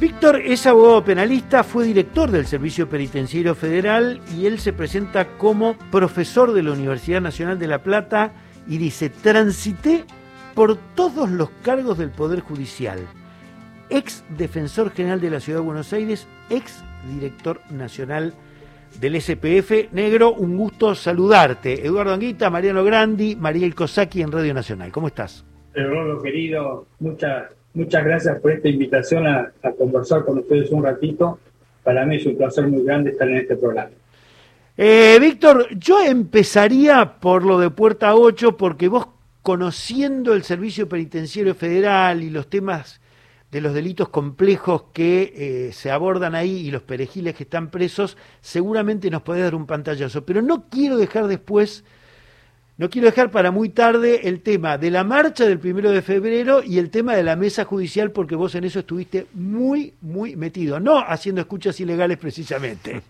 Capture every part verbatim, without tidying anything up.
Víctor es abogado penalista, fue director del Servicio Penitenciario Federal y él se presenta como profesor de la Universidad Nacional de La Plata y dice: transité por todos los cargos del Poder Judicial, ex defensor general de la Ciudad de Buenos Aires, ex director nacional del S P F. Negro, un gusto saludarte. Eduardo Anguita, Mariano Grandi, Mariel Cosacchi en Radio Nacional. ¿Cómo estás? Eduardo, querido, muchas, muchas gracias por esta invitación a, a conversar con ustedes un ratito. Para mí es un placer muy grande estar en este programa. Eh, Víctor, yo empezaría por lo de Puerta ocho, porque vos, conociendo el Servicio Penitenciario Federal y los temas de los delitos complejos que eh, se abordan ahí y los perejiles que están presos, seguramente nos podés dar un pantallazo. Pero no quiero dejar después, no quiero dejar para muy tarde el tema de la marcha del primero de febrero y el tema de la mesa judicial, porque vos en eso estuviste muy, muy metido, no haciendo escuchas ilegales precisamente.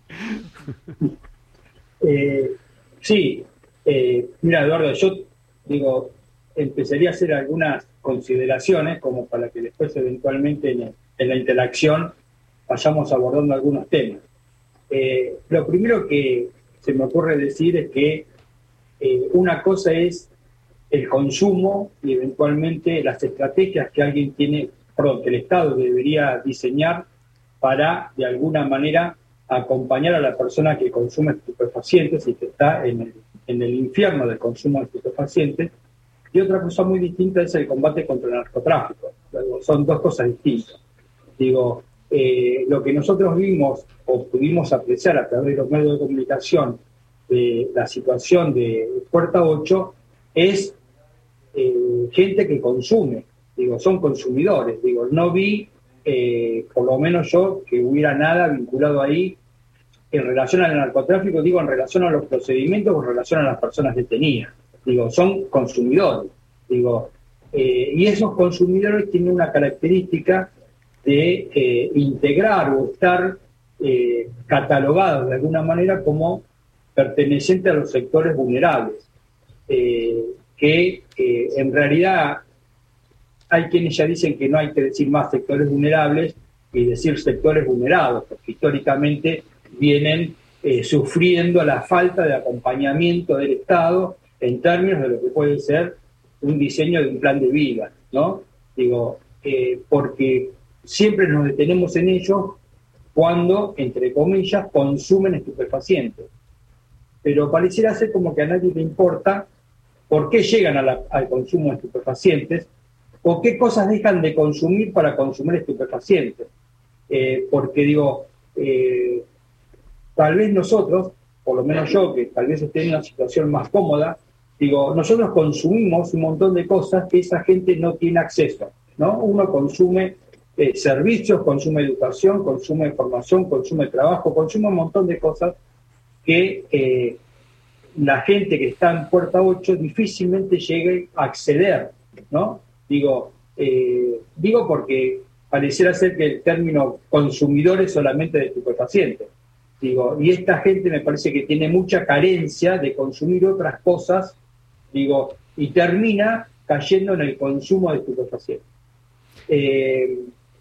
Eh, sí, eh, mira, Eduardo, yo digo, empezaría a hacer algunas consideraciones como para que después eventualmente en, en la interacción vayamos abordando algunos temas. Eh, lo primero que se me ocurre decir es que eh, una cosa es el consumo y eventualmente las estrategias que alguien tiene, perdón, que el Estado debería diseñar para de alguna manera acompañar a la persona que consume estupefacientes y que está en el, en el infierno del consumo de estupefacientes. Y otra cosa muy distinta es el combate contra el narcotráfico. Son dos cosas distintas. Digo, eh, lo que nosotros vimos o pudimos apreciar a través de los medios de comunicación de la situación de Puerta ocho es eh, gente que consume. Digo, son consumidores. Digo, no vi, eh, por lo menos yo, que hubiera nada vinculado ahí en relación al narcotráfico, digo, en relación a los procedimientos o en relación a las personas detenidas. Digo, son consumidores. Digo, eh, y esos consumidores tienen una característica de eh, integrar o estar eh, catalogados de alguna manera como pertenecientes a los sectores vulnerables. Eh, que eh, en realidad hay quienes ya dicen que no hay que decir más sectores vulnerables y decir sectores vulnerados, porque históricamente vienen eh, sufriendo la falta de acompañamiento del Estado en términos de lo que puede ser un diseño de un plan de vida, ¿no? Digo, eh, porque siempre nos detenemos en ello cuando, entre comillas, consumen estupefacientes. Pero pareciera ser como que a nadie le importa por qué llegan a la, al consumo de estupefacientes o qué cosas dejan de consumir para consumir estupefacientes. Eh, porque, digo, eh, tal vez nosotros, por lo menos yo, que tal vez esté en una situación más cómoda, digo, nosotros consumimos un montón de cosas que esa gente no tiene acceso, ¿no? Uno consume eh, servicios, consume educación, consume formación, consume trabajo, consume un montón de cosas que eh, la gente que está en Puerta ocho difícilmente llegue a acceder, ¿no? Digo, eh, digo porque pareciera ser que el término consumidor es solamente de estupefacientes. Digo, y esta gente me parece que tiene mucha carencia de consumir otras cosas, digo, y termina cayendo en el consumo de estupefacientes. Eh,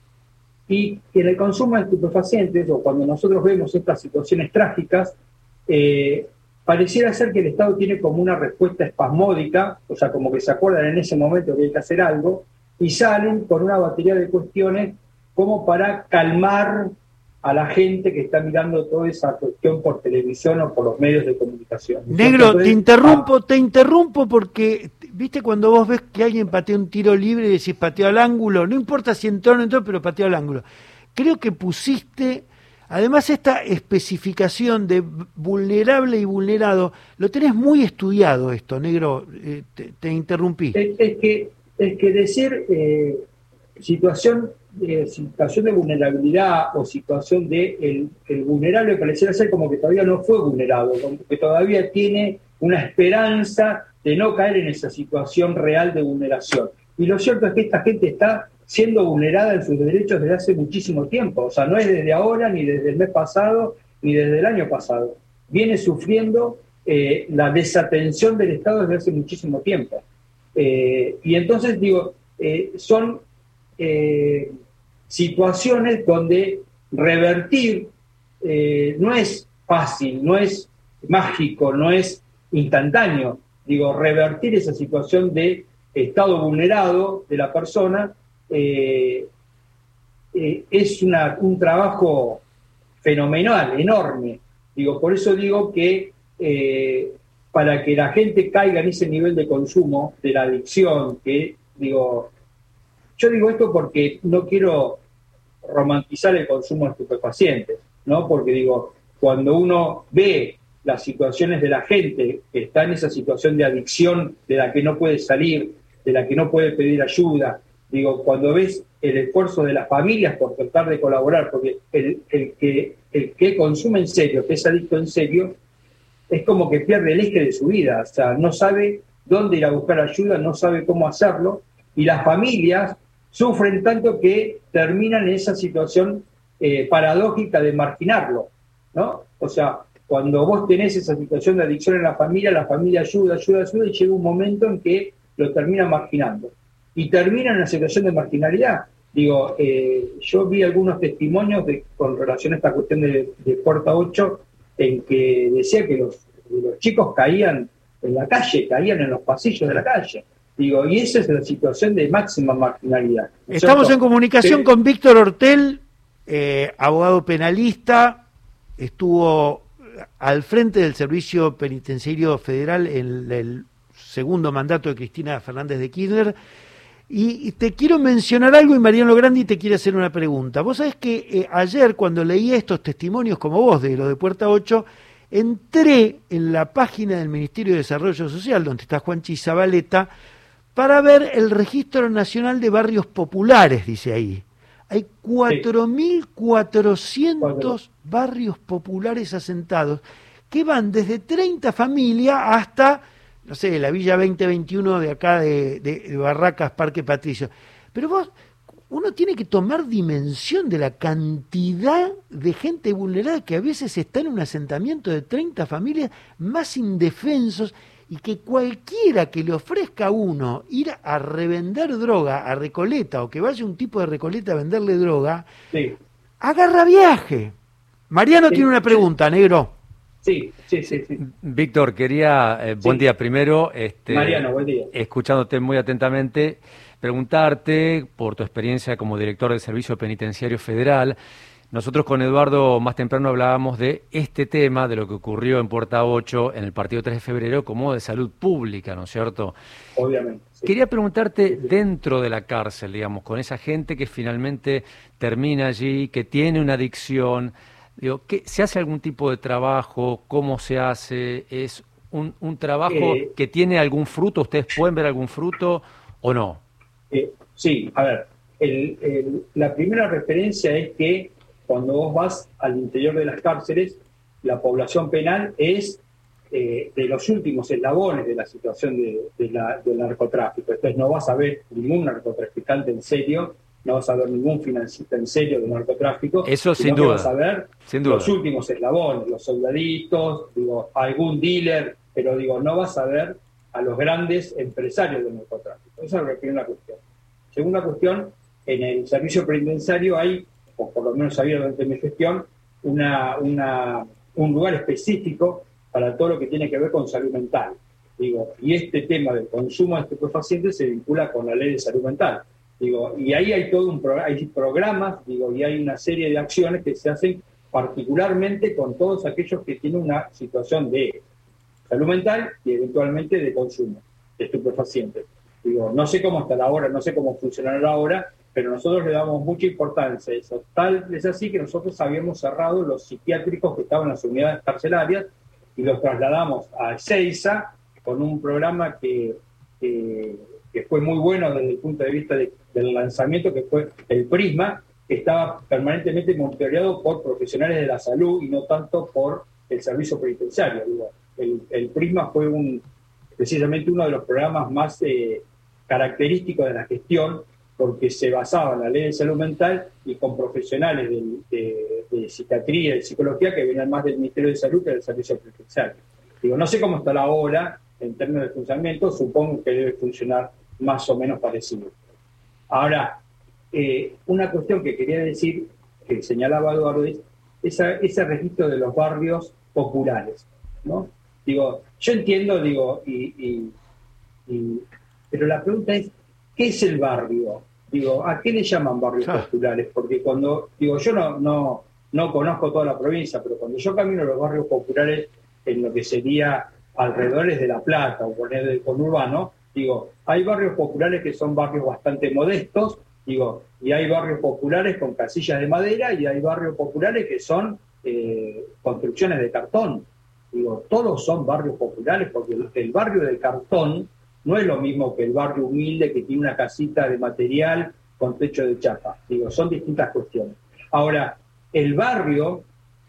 y en el consumo de estupefacientes, o cuando nosotros vemos estas situaciones trágicas, eh, pareciera ser que el Estado tiene como una respuesta espasmódica, o sea, como que se acuerdan en ese momento que hay que hacer algo, y salen con una batería de cuestiones como para calmar a la gente que está mirando toda esa cuestión por televisión o por los medios de comunicación. Negro, Entonces, te interrumpo, ah, te interrumpo porque, viste, cuando vos ves que alguien patea un tiro libre y decís pateó al ángulo, no importa si entró o no entró, pero pateó al ángulo. Creo que pusiste, además, esta especificación de vulnerable y vulnerado, lo tenés muy estudiado esto, Negro, eh, te, te interrumpí. Es, es, que, es que decir eh, situación... Eh, situación de vulnerabilidad o situación de el, el vulnerable pareciera ser como que todavía no fue vulnerado, como que todavía tiene una esperanza de no caer en esa situación real de vulneración. Y lo cierto es que esta gente está siendo vulnerada en sus derechos desde hace muchísimo tiempo, o sea, no es desde ahora, ni desde el mes pasado, ni desde el año pasado. Viene sufriendo eh, la desatención del Estado desde hace muchísimo tiempo. Eh, y entonces, digo, eh, son... Eh, situaciones donde revertir eh, no es fácil, no es mágico, no es instantáneo. Digo, revertir esa situación de estado vulnerado de la persona eh, eh, es una, un trabajo fenomenal, enorme. Digo, por eso digo que eh, para que la gente caiga en ese nivel de consumo, de la adicción, que digo, yo digo esto porque no quiero romantizar el consumo de estupefacientes, ¿no? Porque digo, cuando uno ve las situaciones de la gente que está en esa situación de adicción de la que no puede salir, de la que no puede pedir ayuda, digo, cuando ves el esfuerzo de las familias por tratar de colaborar, porque el, el, que, el que consume en serio, que es adicto en serio, es como que pierde el eje de su vida, o sea, no sabe dónde ir a buscar ayuda, no sabe cómo hacerlo, y las familias sufren tanto que terminan en esa situación eh, paradójica de marginarlo, ¿no? O sea, cuando vos tenés esa situación de adicción en la familia, la familia ayuda, ayuda, ayuda, y llega un momento en que lo termina marginando. Y termina en una situación de marginalidad. Digo, eh, yo vi algunos testimonios de, con relación a esta cuestión de, de Puerta ocho, en que decía que los, los chicos caían en la calle, caían en los pasillos de la calle. Digo, y esa es la situación de máxima marginalidad, ¿no es Estamos cierto? en comunicación Sí. con Víctor Ortel, eh, abogado penalista, estuvo al frente del Servicio Penitenciario Federal en el segundo mandato de Cristina Fernández de Kirchner. Y, y te quiero mencionar algo, y Mariano Grandi te quiere hacer una pregunta. Vos sabés que eh, ayer, cuando leí estos testimonios como vos, de lo de Puerta ocho, entré en la página del Ministerio de Desarrollo Social, donde está Juanchi Zabaleta, para ver el Registro Nacional de Barrios Populares, dice ahí. Hay cuatro mil cuatrocientos barrios populares asentados, que van desde treinta familias hasta, no sé, la Villa veinte veintiuno de acá de, de, de Barracas, Parque Patricio. Pero vos, uno tiene que tomar dimensión de la cantidad de gente vulnerada que a veces está en un asentamiento de treinta familias más indefensos, y que cualquiera que le ofrezca a uno ir a revender droga a Recoleta, o que vaya un tipo de Recoleta a venderle droga, Sí. agarra viaje. Mariano sí. tiene una pregunta, negro. Sí, sí, sí, sí. Víctor, quería, eh, buen Sí. día primero. Este, Mariano, buen día. Escuchándote muy atentamente, preguntarte por tu experiencia como director del Servicio Penitenciario Federal. Nosotros con Eduardo más temprano hablábamos de este tema, de lo que ocurrió en Puerta ocho, en el partido tres de febrero, como de salud pública, ¿no es cierto? Obviamente. Sí. Quería preguntarte, dentro de la cárcel, digamos, con esa gente que finalmente termina allí, que tiene una adicción, digo, ¿qué, ¿se hace algún tipo de trabajo? ¿Cómo se hace? ¿Es un, un trabajo Eh, que tiene algún fruto? ¿Ustedes pueden ver algún fruto o no? Eh, sí, a ver, el, el, la primera referencia es que cuando vos vas al interior de las cárceles, la población penal es eh, de los últimos eslabones de la situación de, de la, del narcotráfico. Entonces no vas a ver ningún narcotraficante en serio, no vas a ver ningún financista en serio de narcotráfico. Eso sin sino que duda. Vas a ver sin duda. los últimos eslabones, los soldaditos, digo, algún dealer, pero digo, no vas a ver a los grandes empresarios del narcotráfico. Esa es la primera cuestión. Segunda cuestión, en el servicio penitenciario hay, o por lo menos había durante mi gestión, una, una, un lugar específico para todo lo que tiene que ver con salud mental. Digo, y este tema del consumo de estupefacientes se vincula con la ley de salud mental. Digo, y ahí hay todo un pro, hay programas, digo, y hay una serie de acciones que se hacen particularmente con todos aquellos que tienen una situación de salud mental y eventualmente de consumo de estupefacientes. Digo, no sé cómo está la hora, no sé cómo funcionará ahora, pero nosotros le damos mucha importancia a eso. Tal es así que nosotros habíamos cerrado los psiquiátricos que estaban en las unidades carcelarias y los trasladamos a Ezeiza con un programa que, que, que fue muy bueno desde el punto de vista de, del lanzamiento, que fue el Prisma, que estaba permanentemente monitoreado por profesionales de la salud y no tanto por el servicio penitenciario. Digo, el, el Prisma fue un, precisamente uno de los programas más eh, característicos de la gestión, porque se basaba en la ley de salud mental y con profesionales de, de, de psiquiatría y de psicología que venían más del Ministerio de Salud que del servicio penitenciario. Digo, no sé cómo está la hora en términos de funcionamiento, supongo que debe funcionar más o menos parecido. Ahora, eh, una cuestión que quería decir, que señalaba Eduardo, es esa, ese registro de los barrios populares, ¿no? Digo, yo entiendo, digo, y, y, y, pero la pregunta es, ¿qué es el barrio? Digo, ¿a qué le llaman barrios ah. populares? Porque cuando, digo, yo no, no, no conozco toda la provincia, pero cuando yo camino los barrios populares en lo que sería alrededores de La Plata o poner el conurbano, digo, hay barrios populares que son barrios bastante modestos, digo, y hay barrios populares con casillas de madera y hay barrios populares que son eh, construcciones de cartón. Digo, todos son barrios populares porque el, el barrio de cartón no es lo mismo que el barrio humilde que tiene una casita de material con techo de chapa. Digo, son distintas cuestiones. Ahora, el barrio,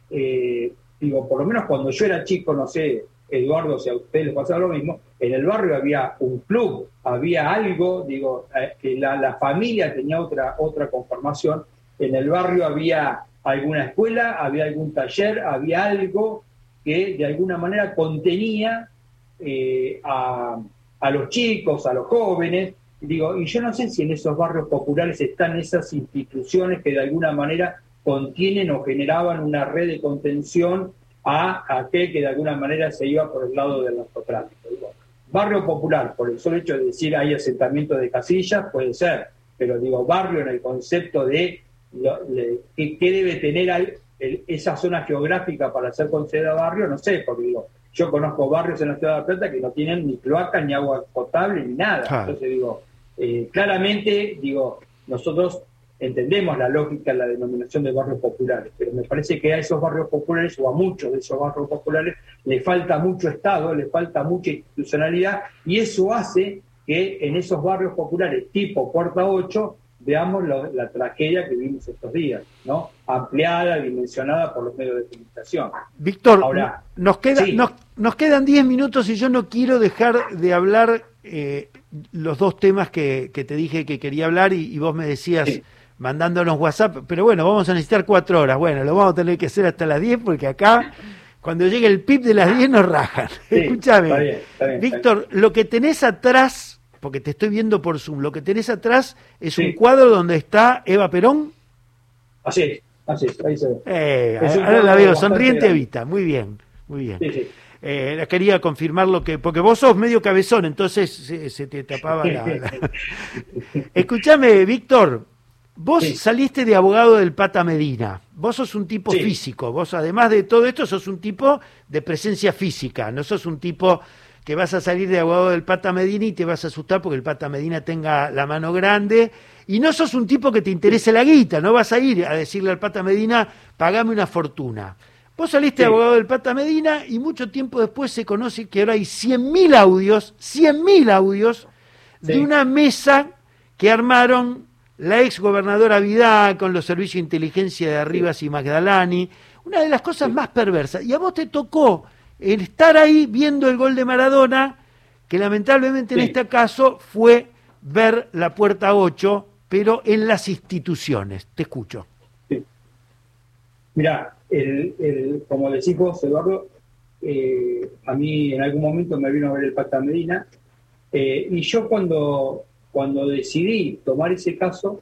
eh, digo, por lo menos cuando yo era chico, no sé, Eduardo, si a ustedes les pasaba lo mismo, en el barrio había un club, había algo, digo, eh, que la, la familia tenía otra, otra conformación, en el barrio había alguna escuela, había algún taller, había algo que de alguna manera contenía eh, a, a los chicos, a los jóvenes, digo, y yo no sé si en esos barrios populares están esas instituciones que de alguna manera contienen o generaban una red de contención a aquel que de alguna manera se iba por el lado del narcotráfico. Digo, barrio popular, por el solo hecho de decir hay asentamientos de casillas, puede ser, pero digo, barrio en el concepto de lo, de, ¿qué, qué debe tener al, el, esa zona geográfica para ser considerada barrio? No sé, porque digo, yo conozco barrios en la ciudad de La Plata que no tienen ni cloaca, ni agua potable, ni nada. Ah. Entonces digo, eh, claramente, digo, nosotros entendemos la lógica en la denominación de barrios populares, pero me parece que a esos barrios populares, o a muchos de esos barrios populares, le falta mucho Estado, le falta mucha institucionalidad, y eso hace que en esos barrios populares tipo Puerta ocho veamos lo, la tragedia que vimos estos días, ¿no? Ampliada, dimensionada por los medios de comunicación. Víctor, Ahora, nos, queda, sí. nos, nos quedan diez minutos y yo no quiero dejar de hablar eh, los dos temas que, que te dije que quería hablar y, y vos me decías... Sí. mandándonos WhatsApp, pero bueno, vamos a necesitar cuatro horas. Bueno, lo vamos a tener que hacer hasta las diez porque acá, cuando llegue el P I B de las diez nos rajan. Sí, escúchame, está bien, está bien, Víctor, está bien. Lo que tenés atrás, porque te estoy viendo por Zoom, lo que tenés atrás es sí. un cuadro donde está Eva Perón. Así es, así es, ahí se ve. Eh, ahora la veo, sonriente Evita, muy bien, muy bien. Sí, sí. Eh, quería confirmar lo que, porque vos sos medio cabezón, entonces se, se te tapaba la... la... Escúchame, Víctor. Vos sí. saliste de abogado del Pata Medina, vos sos un tipo sí. físico, vos además de todo esto sos un tipo de presencia física, no sos un tipo que vas a salir de abogado del Pata Medina y te vas a asustar porque el Pata Medina tenga la mano grande, y no sos un tipo que te interese la guita, no vas a ir a decirle al Pata Medina, pagame una fortuna. Vos saliste sí. de abogado del Pata Medina y mucho tiempo después se conoce que ahora hay cien mil audios, cien mil audios sí. de una mesa que armaron la ex gobernadora Vidal con los servicios de inteligencia de Arribas y Magdalani, una de las cosas más perversas. Y a vos te tocó el estar ahí viendo el gol de Maradona, que lamentablemente sí. en este caso fue ver la Puerta ocho, pero en las instituciones. Te escucho. Sí. Mirá, el, el, como decís vos, Eduardo, eh, a mí en algún momento me vino a ver el Pata Medina, eh, y yo cuando... Cuando decidí tomar ese caso,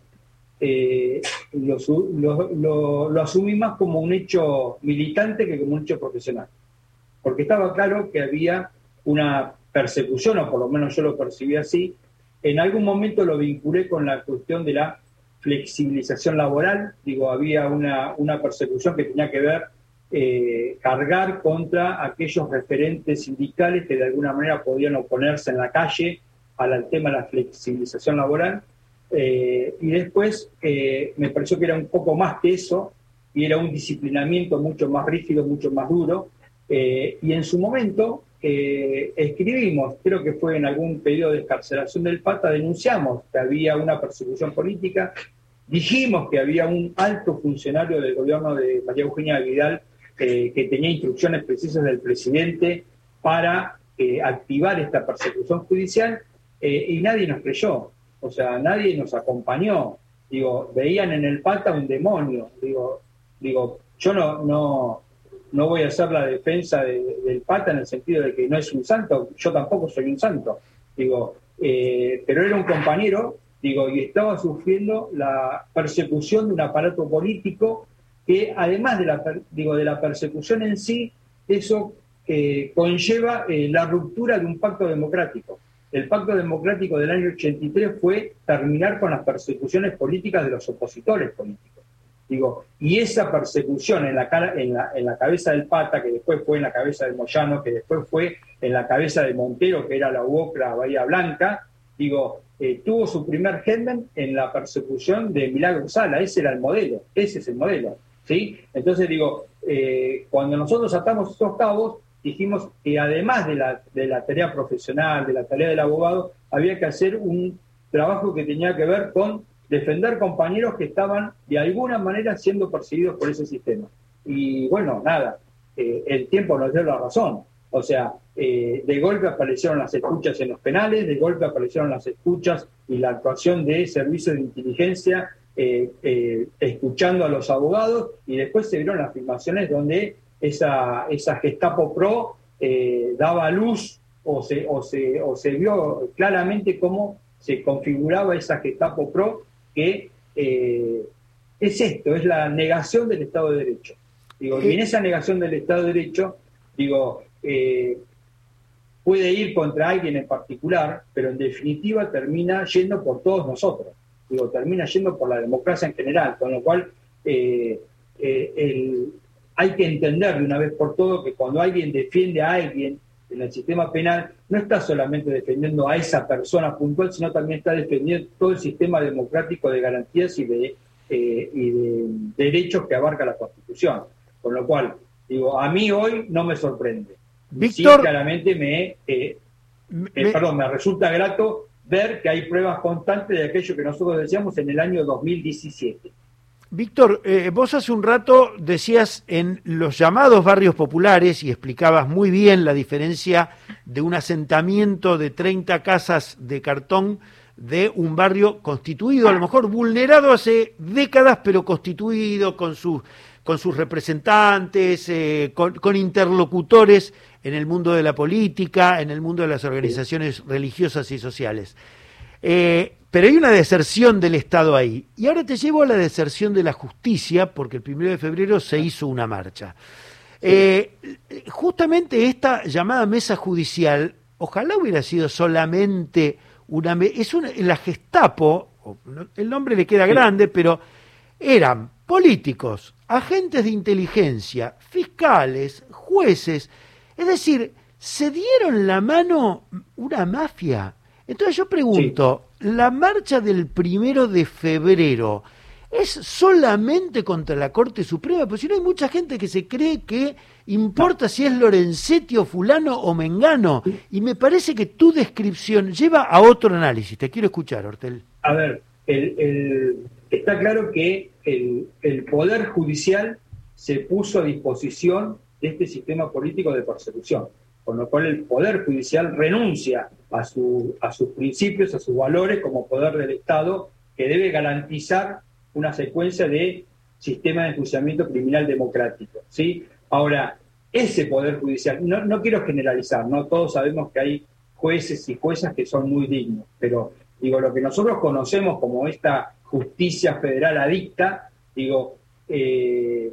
eh, lo, lo, lo, lo asumí más como un hecho militante que como un hecho profesional. Porque estaba claro que había una persecución, o por lo menos yo lo percibí así. En algún momento lo vinculé con la cuestión de la flexibilización laboral. Digo, había una, una persecución que tenía que ver, eh, cargar contra aquellos referentes sindicales que de alguna manera podían oponerse en la calle al tema de la flexibilización laboral, eh, y después eh, me pareció que era un poco más que eso, y era un disciplinamiento mucho más rígido, mucho más duro, eh, y en su momento eh, escribimos, creo que fue en algún pedido de excarcelación del Pata, denunciamos que había una persecución política, dijimos que había un alto funcionario del gobierno de María Eugenia Vidal eh, que tenía instrucciones precisas del presidente para eh, activar esta persecución judicial, Eh, y nadie nos creyó, o sea, nadie nos acompañó. Digo, veían en el Pata un demonio. Digo, digo yo no, no, no voy a hacer la defensa de, del Pata en el sentido de que no es un santo, yo tampoco soy un santo. Digo, eh, pero era un compañero digo, y estaba sufriendo la persecución de un aparato político que, además de la, digo, de la persecución en sí, eso eh, conlleva eh, la ruptura de un pacto democrático. El pacto democrático del año ochenta y tres fue terminar con las persecuciones políticas de los opositores políticos. Digo, y esa persecución en la, cara, en, la, en la cabeza del Pata, que después fue en la cabeza de Moyano, que después fue en la cabeza de Montero, que era la U O C R A Bahía Blanca, digo, eh, tuvo su primer germen en la persecución de Milagro Sala. Ese era el modelo, ese es el modelo, ¿sí? Entonces, digo, eh, cuando nosotros atamos estos cabos, dijimos que además de la, de la tarea profesional, de la tarea del abogado, había que hacer un trabajo que tenía que ver con defender compañeros que estaban de alguna manera siendo perseguidos por ese sistema. Y bueno, nada, eh, el tiempo nos dio la razón. O sea, eh, de golpe aparecieron las escuchas en los penales, de golpe aparecieron las escuchas y la actuación de servicios de inteligencia eh, eh, escuchando a los abogados, y después se vieron las filmaciones donde esa, esa Gestapo Pro eh, daba luz o se, o, se, o se vio claramente cómo se configuraba esa Gestapo Pro, que eh, es esto, es la negación del Estado de Derecho. Digo, y en esa negación del Estado de Derecho, digo, eh, puede ir contra alguien en particular, pero en definitiva termina yendo por todos nosotros. Digo, termina yendo por la democracia en general, con lo cual eh, eh, el, hay que entender de una vez por todo que cuando alguien defiende a alguien en el sistema penal, no está solamente defendiendo a esa persona puntual, sino también está defendiendo todo el sistema democrático de garantías y de, eh, y de derechos que abarca la Constitución. Con lo cual, digo, a mí hoy no me sorprende. Víctor, sí, claramente me, eh, me, eh, perdón, me resulta grato ver que hay pruebas constantes de aquello que nosotros decíamos en el año dos mil diecisiete. Víctor, eh, vos hace un rato decías en los llamados barrios populares, y explicabas muy bien la diferencia de un asentamiento de treinta casas de cartón de un barrio constituido, a lo mejor vulnerado hace décadas, pero constituido con sus, con sus representantes, eh, con, con interlocutores en el mundo de la política, en el mundo de las organizaciones religiosas y sociales. Eh, pero hay una deserción del Estado ahí. Y ahora te llevo a la deserción de la justicia, porque el primero de febrero se hizo una marcha. Eh, justamente esta llamada mesa judicial, ojalá hubiera sido solamente una... es una la Gestapo, el nombre le queda grande, pero eran políticos, agentes de inteligencia, fiscales, jueces, es decir, se dieron la mano una mafia. Entonces yo pregunto, sí. ¿La marcha del primero de febrero es solamente contra la Corte Suprema? Porque si no, hay mucha gente que se cree que importa si es Lorenzetti o fulano o mengano, y me parece que tu descripción lleva a otro análisis. Te quiero escuchar, Ortel. A ver, el, el, está claro que el, el Poder Judicial se puso a disposición de este sistema político de persecución, con lo cual el Poder Judicial renuncia a, su, a sus principios, a sus valores como poder del Estado, que debe garantizar una secuencia de sistema de enjuiciamiento criminal democrático, ¿sí? Ahora, ese Poder Judicial, no, no quiero generalizar, ¿no? Todos sabemos que hay jueces y juezas que son muy dignos, pero digo, lo que nosotros conocemos como esta justicia federal adicta, digo, eh,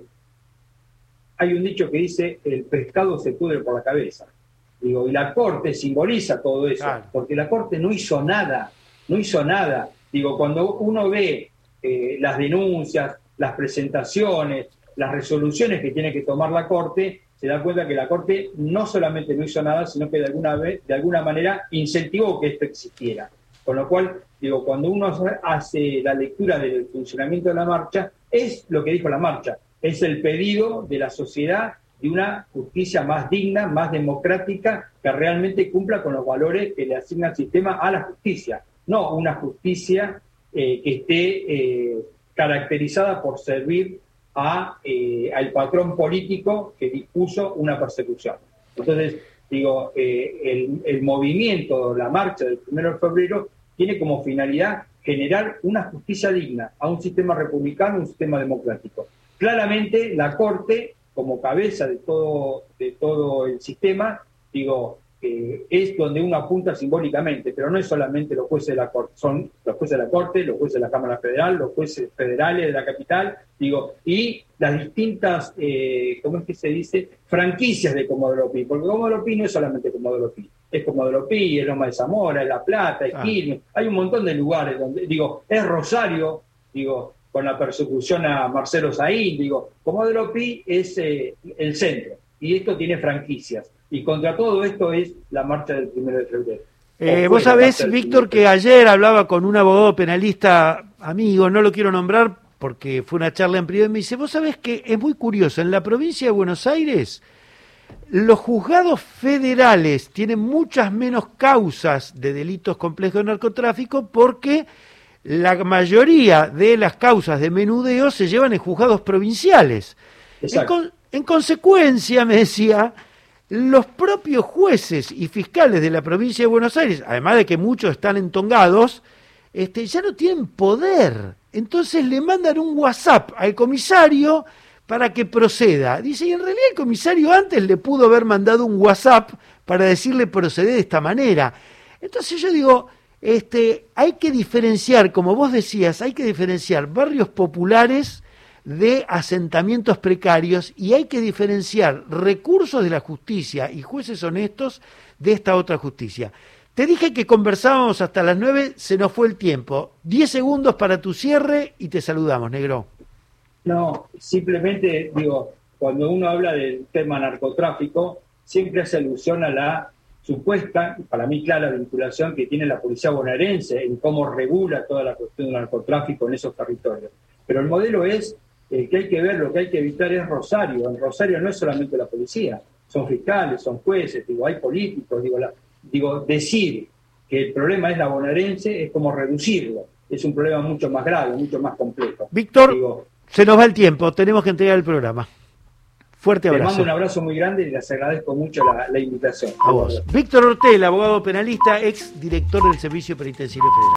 hay un dicho que dice, el pescado se pudre por la cabeza. Digo, y la Corte simboliza todo eso, claro, porque la Corte no hizo nada, no hizo nada. Digo, cuando uno ve eh, las denuncias, las presentaciones, las resoluciones que tiene que tomar la Corte, se da cuenta que la Corte no solamente no hizo nada, sino que de alguna vez, de alguna manera incentivó que esto existiera. Con lo cual, digo, cuando uno hace la lectura del funcionamiento de la marcha, es lo que dijo la marcha, es el pedido de la sociedad de una justicia más digna, más democrática, que realmente cumpla con los valores que le asigna el sistema a la justicia, no una justicia eh, que esté eh, caracterizada por servir a, eh, al patrón político que dispuso una persecución. Entonces, digo, eh, el, el movimiento, la marcha del primero de febrero tiene como finalidad generar una justicia digna a un sistema republicano, un sistema democrático. Claramente, la Corte, como cabeza de todo, de todo el sistema, digo, eh, es donde uno apunta simbólicamente, pero no es solamente los jueces de la Corte, son los jueces de la Corte, los jueces de la Cámara Federal, los jueces federales de la capital, digo, y las distintas, eh, ¿cómo es que se dice?, franquicias de Comodoro Pi, porque Comodoro Pi no es solamente Comodoro Pi, es Comodoro Pi, es Loma de Zamora, es La Plata, es Ah. Quilmes, hay un montón de lugares donde, digo, es Rosario, digo, con la persecución a Marcelo Saín, digo, Comodoro Pi es eh, el centro, y esto tiene franquicias, y contra todo esto es la marcha del primero de febrero. Eh, vos sabés, Víctor, que ayer hablaba con un abogado penalista amigo, no lo quiero nombrar porque fue una charla en privado, y me dice, vos sabés que es muy curioso, en la provincia de Buenos Aires los juzgados federales tienen muchas menos causas de delitos complejos de narcotráfico porque la mayoría de las causas de menudeo se llevan en juzgados provinciales. En, con, en consecuencia, me decía, los propios jueces y fiscales de la provincia de Buenos Aires, además de que muchos están entongados, este, ya no tienen poder. Entonces le mandan un WhatsApp al comisario para que proceda. Dice, y en realidad el comisario antes le pudo haber mandado un WhatsApp para decirle proceder de esta manera. Entonces yo digo, este, hay que diferenciar, como vos decías, hay que diferenciar barrios populares de asentamientos precarios y hay que diferenciar recursos de la justicia y jueces honestos de esta otra justicia. Te dije que conversábamos hasta las nueve, se nos fue el tiempo. Diez segundos para tu cierre y te saludamos, negro. No, simplemente digo, cuando uno habla del tema narcotráfico, siempre hace alusión a la supuesta, para mí clara, vinculación que tiene la policía bonaerense en cómo regula toda la cuestión del narcotráfico en esos territorios. Pero el modelo es eh, que hay que ver, lo que hay que evitar es Rosario. En Rosario no es solamente la policía, son fiscales, son jueces, digo, hay políticos, digo, la, digo, decir que el problema es la bonaerense es como reducirlo. Es un problema mucho más grave, mucho más complejo. Víctor, digo, se nos va el tiempo, tenemos que entregar el programa. Fuerte abrazo. Te mando un abrazo muy grande y les agradezco mucho la, la invitación. A vos. Víctor Ortel, abogado penalista, ex director del Servicio Penitenciario Federal.